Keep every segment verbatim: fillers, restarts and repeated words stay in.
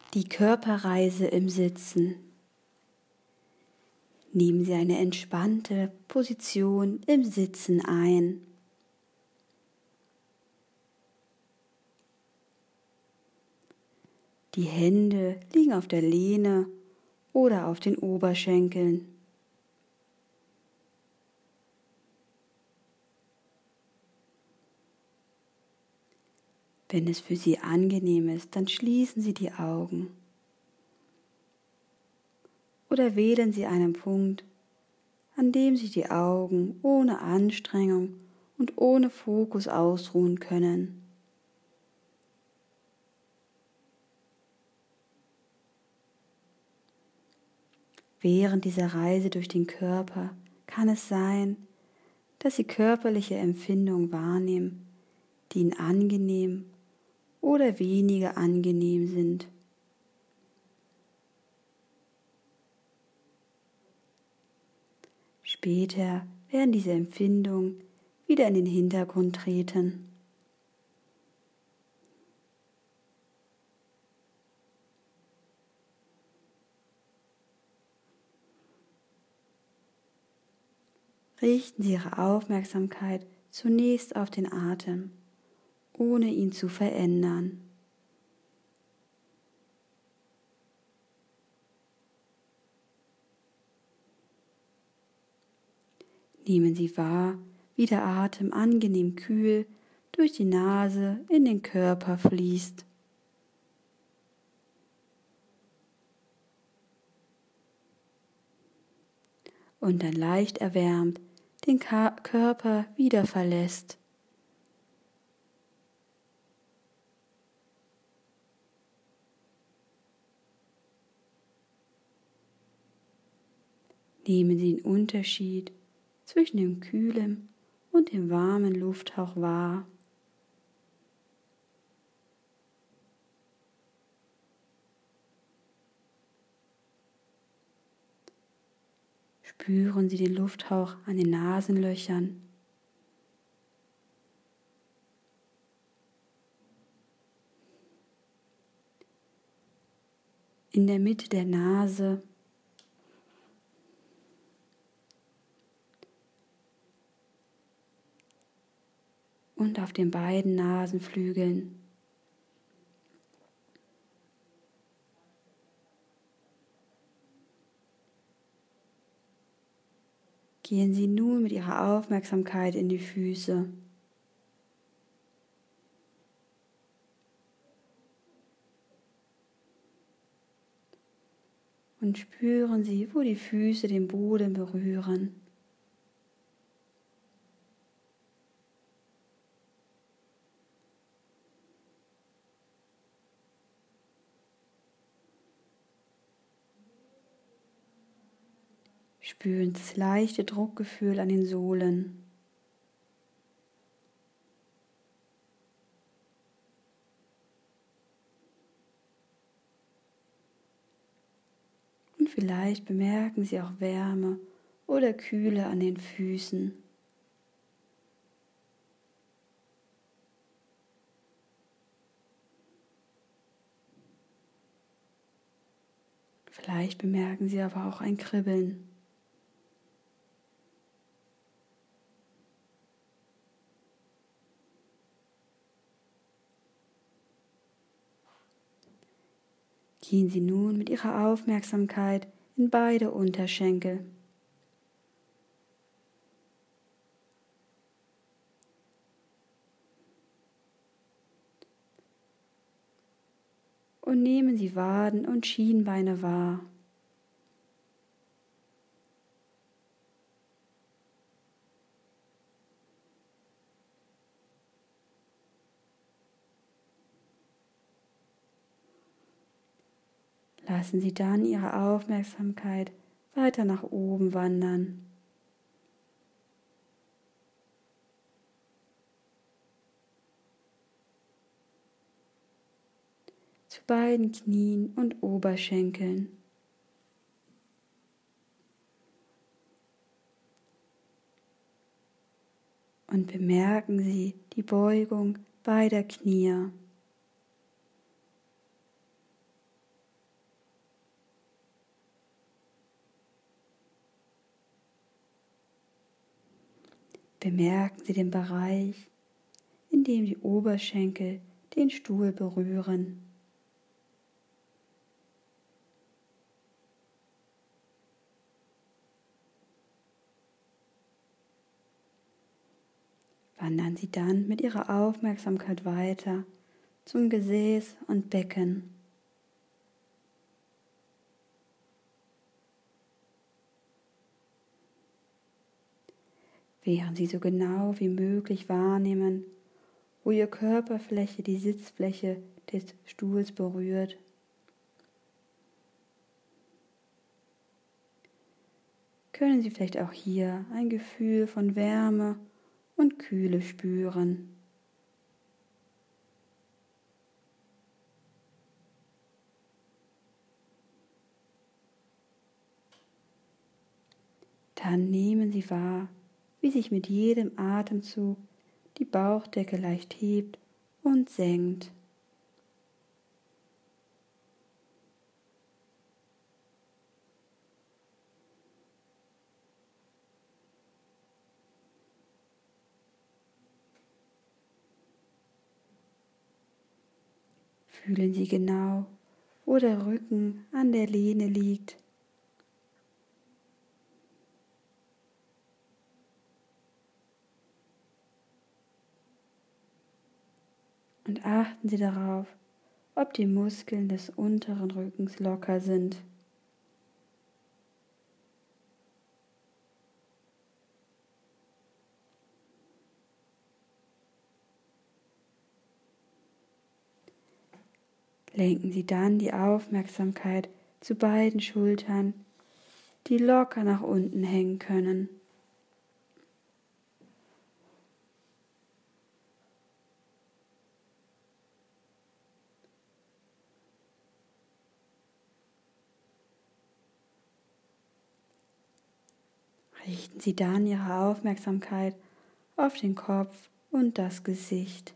Die Körperreise im Sitzen. Nehmen Sie eine entspannte Position im Sitzen ein. Die Hände liegen auf der Lehne oder auf den Oberschenkeln. Wenn es für Sie angenehm ist, dann schließen Sie die Augen. Oder wählen Sie einen Punkt, an dem sich die Augen ohne Anstrengung und ohne Fokus ausruhen können. Während dieser Reise durch den Körper kann es sein, dass Sie körperliche Empfindungen wahrnehmen, die Ihnen angenehm oder weniger angenehm sind. Später werden diese Empfindungen wieder in den Hintergrund treten. Richten Sie Ihre Aufmerksamkeit zunächst auf den Atem, ohne ihn zu verändern. Nehmen Sie wahr, wie der Atem angenehm kühl durch die Nase in den Körper fließt. Und dann leicht erwärmt den Körper wieder verlässt. Nehmen Sie den Unterschied zwischen dem kühlen und dem warmen Lufthauch wahr. Spüren Sie den Lufthauch an den Nasenlöchern. In der Mitte der Nase. Und auf den beiden Nasenflügeln. Gehen Sie nun mit Ihrer Aufmerksamkeit in die Füße. Und spüren Sie, wo die Füße den Boden berühren. Spüren das leichte Druckgefühl an den Sohlen. Und vielleicht bemerken Sie auch Wärme oder Kühle an den Füßen. Vielleicht bemerken Sie aber auch ein Kribbeln. Gehen Sie nun mit Ihrer Aufmerksamkeit in beide Unterschenkel. Und nehmen Sie Waden und Schienbeine wahr. Lassen Sie dann Ihre Aufmerksamkeit weiter nach oben wandern. Zu beiden Knien und Oberschenkeln. Und bemerken Sie die Beugung beider Knie. Bemerken Sie den Bereich, in dem die Oberschenkel den Stuhl berühren. Wandern Sie dann mit Ihrer Aufmerksamkeit weiter zum Gesäß und Becken. Während Sie so genau wie möglich wahrnehmen, wo Ihre Körperfläche die Sitzfläche des Stuhls berührt. Können Sie vielleicht auch hier ein Gefühl von Wärme und Kühle spüren. Dann nehmen Sie wahr, wie sich mit jedem Atemzug die Bauchdecke leicht hebt und senkt. Fühlen Sie genau, wo der Rücken an der Lehne liegt. Und achten Sie darauf, ob die Muskeln des unteren Rückens locker sind. Lenken Sie dann die Aufmerksamkeit zu beiden Schultern, die locker nach unten hängen können. Richten Sie dann Ihre Aufmerksamkeit auf den Kopf und das Gesicht.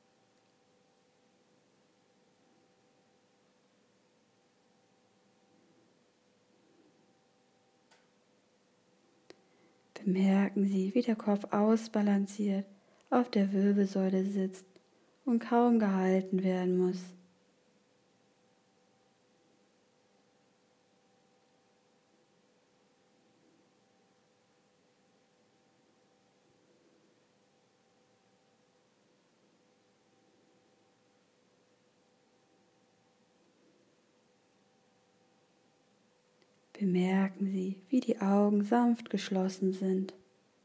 Bemerken Sie, wie der Kopf ausbalanciert auf der Wirbelsäule sitzt und kaum gehalten werden muss. Bemerken Sie, wie die Augen sanft geschlossen sind.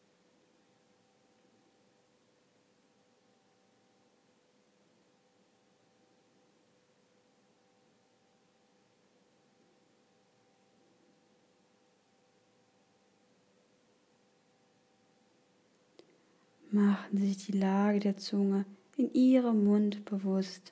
Machen Sie sich die Lage der Zunge in Ihrem Mund bewusst.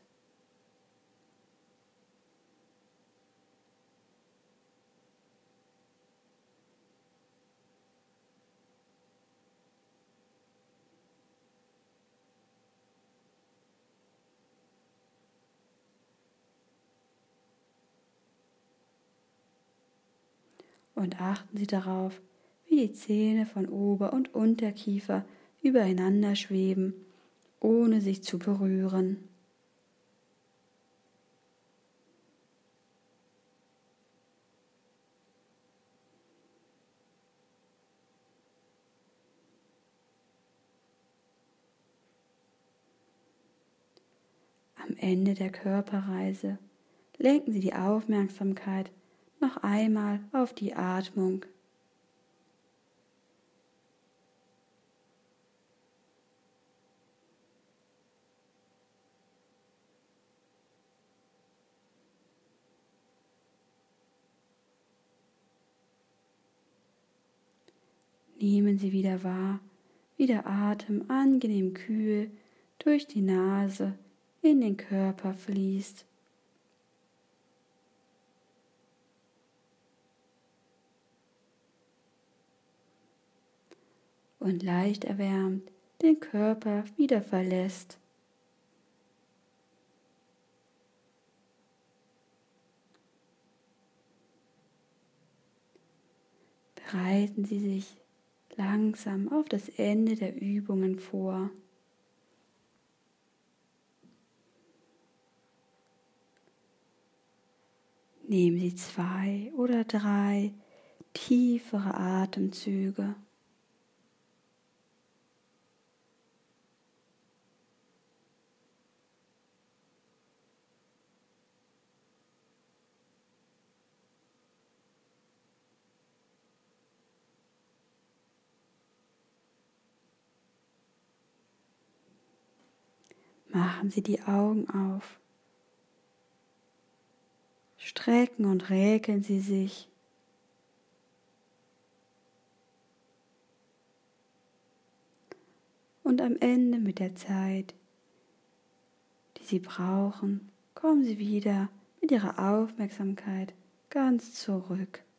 Und achten Sie darauf, wie die Zähne von Ober- und Unterkiefer übereinander schweben, ohne sich zu berühren. Am Ende der Körperreise lenken Sie die Aufmerksamkeit noch einmal auf die Atmung. Nehmen Sie wieder wahr, wie der Atem angenehm kühl durch die Nase in den Körper fließt. Und leicht erwärmt den Körper wieder verlässt. Bereiten Sie sich langsam auf das Ende der Übungen vor. Nehmen Sie zwei oder drei tiefere Atemzüge. Machen Sie die Augen auf. Strecken und räkeln Sie sich. Und am Ende mit der Zeit, die Sie brauchen, kommen Sie wieder mit Ihrer Aufmerksamkeit ganz zurück